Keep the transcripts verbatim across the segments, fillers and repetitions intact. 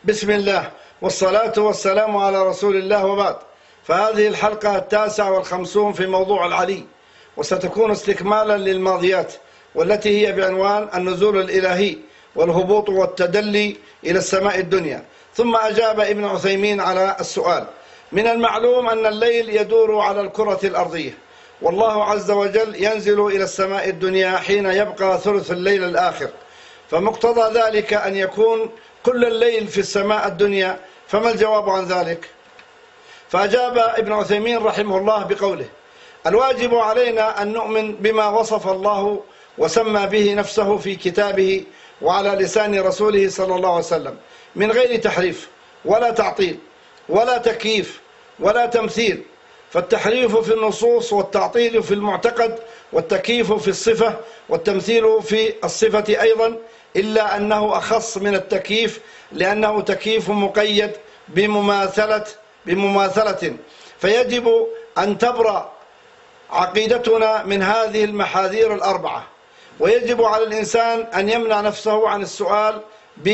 بسم الله والصلاة والسلام على رسول الله، وبعد. فهذه الحلقة التاسعة والخمسون في موضوع العلي، وستكون استكمالا للماضيات والتي هي بعنوان النزول الإلهي والهبوط والتدلي إلى السماء الدنيا. ثم أجاب ابن عثيمين على السؤال: من المعلوم أن الليل يدور على الكرة الأرضية، والله عز وجل ينزل إلى السماء الدنيا حين يبقى ثلث الليل الآخر، فمقتضى ذلك أن يكون كل الليل في السماء الدنيا، فما الجواب عن ذلك؟ فأجاب ابن عثيمين رحمه الله بقوله: الواجب علينا أن نؤمن بما وصف الله وسمى به نفسه في كتابه وعلى لسان رسوله صلى الله عليه وسلم، من غير تحريف ولا تعطيل ولا تكييف ولا تمثيل. فالتحريف في النصوص، والتعطيل في المعتقد، والتكييف في الصفة، والتمثيل في الصفة أيضا، إلا أنه أخص من التكييف، لأنه تكييف مقيد بمماثلة بمماثلة فيجب أن تبرأ عقيدتنا من هذه المحاذير الأربعة. ويجب على الإنسان أن يمنع نفسه عن السؤال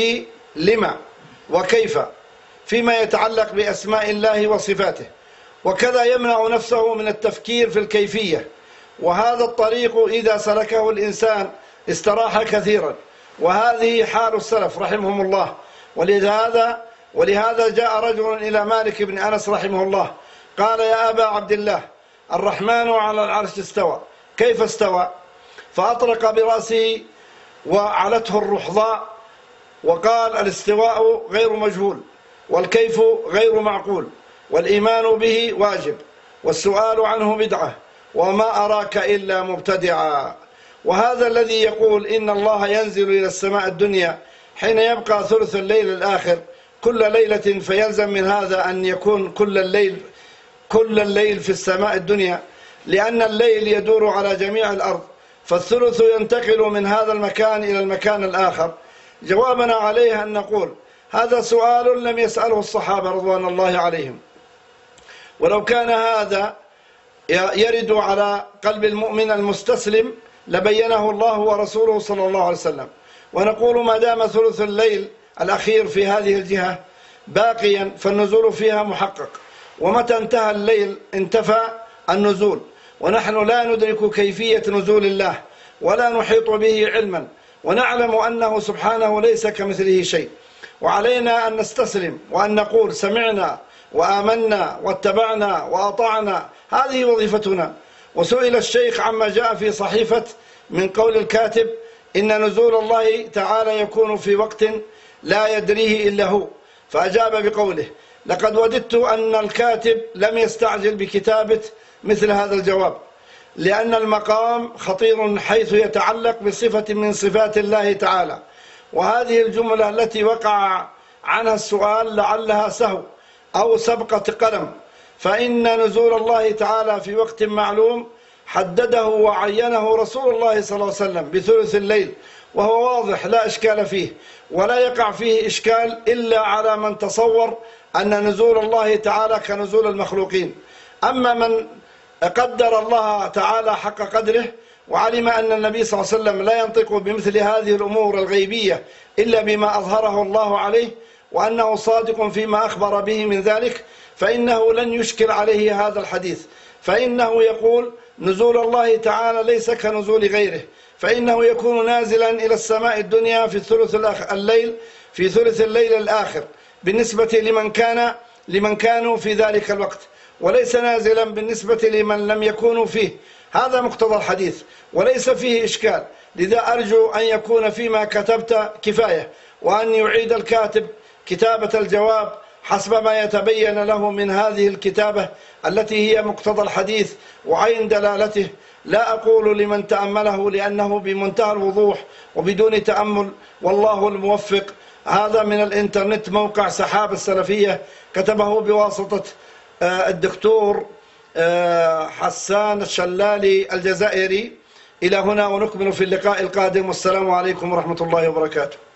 بلما وكيف فيما يتعلق بأسماء الله وصفاته، وكذا يمنع نفسه من التفكير في الكيفية. وهذا الطريق إذا سلكه الإنسان استراح كثيرا، وهذه حال السلف رحمهم الله. ولهذا ولهذا جاء رجل إلى مالك بن أنس رحمه الله قال: يا أبا عبد الله، الرحمن على العرش استوى، كيف استوى؟ فأطرق برأسه وعلته الرحضاء وقال: الاستواء غير مجهول، والكيف غير معقول، والإيمان به واجب، والسؤال عنه بدعة، وما أراك إلا مبتدعا. وهذا الذي يقول إن الله ينزل إلى السماء الدنيا حين يبقى ثلث الليل الآخر كل ليلة، فيلزم من هذا أن يكون كل الليل كل الليل في السماء الدنيا، لأن الليل يدور على جميع الأرض، فالثلث ينتقل من هذا المكان إلى المكان الآخر. جوابنا عليه أن نقول: هذا سؤال لم يسأله الصحابة رضوان الله عليهم، ولو كان هذا يرد على قلب المؤمن المستسلم لبينه الله ورسوله صلى الله عليه وسلم. ونقول: ما دام ثلث الليل الأخير في هذه الجهة باقيا فالنزول فيها محقق، ومتى انتهى الليل انتفى النزول، ونحن لا ندرك كيفية نزول الله ولا نحيط به علما، ونعلم أنه سبحانه ليس كمثله شيء. وعلينا أن نستسلم وأن نقول: سمعنا وآمنا واتبعنا وأطعنا، هذه وظيفتنا. وسئل الشيخ عما جاء في صحيفة من قول الكاتب إن نزول الله تعالى يكون في وقت لا يدريه إلا هو، فأجاب بقوله: لقد وددت أن الكاتب لم يستعجل بكتابة مثل هذا الجواب، لأن المقام خطير حيث يتعلق بصفة من صفات الله تعالى، وهذه الجملة التي وقع عنها السؤال لعلها سهو أو سبقة قلم، فإن نزول الله تعالى في وقت معلوم حدده وعينه رسول الله صلى الله عليه وسلم بثلث الليل، وهو واضح لا إشكال فيه، ولا يقع فيه إشكال إلا على من تصور أن نزول الله تعالى كنزول المخلوقين. أما من قدر الله تعالى حق قدره وعلم أن النبي صلى الله عليه وسلم لا ينطق بمثل هذه الأمور الغيبية إلا بما أظهره الله عليه، وأنه صادق فيما أخبر به من ذلك، فإنه لن يشكل عليه هذا الحديث، فإنه يقول: نزول الله تعالى ليس كنزول غيره، فإنه يكون نازلا إلى السماء الدنيا في ثلث الليل في ثلث الليل الآخر بالنسبة لمن كان لمن كانوا في ذلك الوقت، وليس نازلا بالنسبة لمن لم يكونوا فيه. هذا مقتضى الحديث وليس فيه إشكال. لذا أرجو أن يكون فيما كتبت كفاية، وأن يعيد الكاتب كتابة الجواب حسب ما يتبين له من هذه الكتابة التي هي مقتضى الحديث وعين دلالته. لا أقول لمن تأمله، لأنه بمنتهى الوضوح وبدون تأمل، والله الموفق. هذا من الإنترنت، موقع سحاب السلفية، كتبه بواسطة الدكتور حسان الشلالي الجزائري. إلى هنا ونكمل في اللقاء القادم، والسلام عليكم ورحمة الله وبركاته.